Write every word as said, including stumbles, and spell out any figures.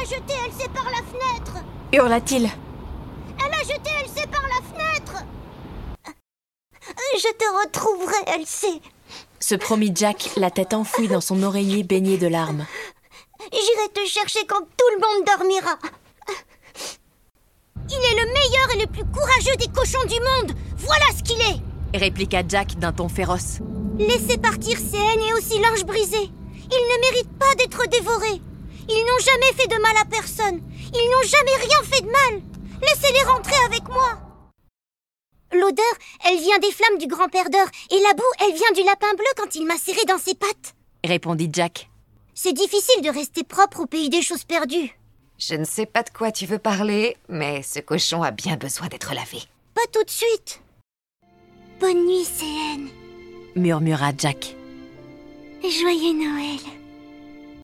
jeté Elsie par la fenêtre! Hurla-t-il. Elle a jeté Elsie par la fenêtre! Je te retrouverai, Elsie. Se promit Jack, la tête enfouie dans son oreiller baigné de larmes. J'irai te chercher quand tout le monde dormira. Il est le meilleur et le plus courageux des cochons du monde. Voilà ce qu'il est, répliqua Jack d'un ton féroce. Laissez partir ces haines et aussi l'ange brisé. Ils ne méritent pas d'être dévorés. Ils n'ont jamais fait de mal à personne. Ils n'ont jamais rien fait de mal. Laissez-les rentrer avec moi. L'odeur, elle vient des flammes du grand perdeur. Et la boue, elle vient du lapin bleu quand il m'a serré dans ses pattes, répondit Jack. C'est difficile de rester propre au pays des choses perdues. Je ne sais pas de quoi tu veux parler, mais ce cochon a bien besoin d'être lavé. Pas tout de suite. Bonne nuit, Céenne, murmura Jack. Joyeux Noël.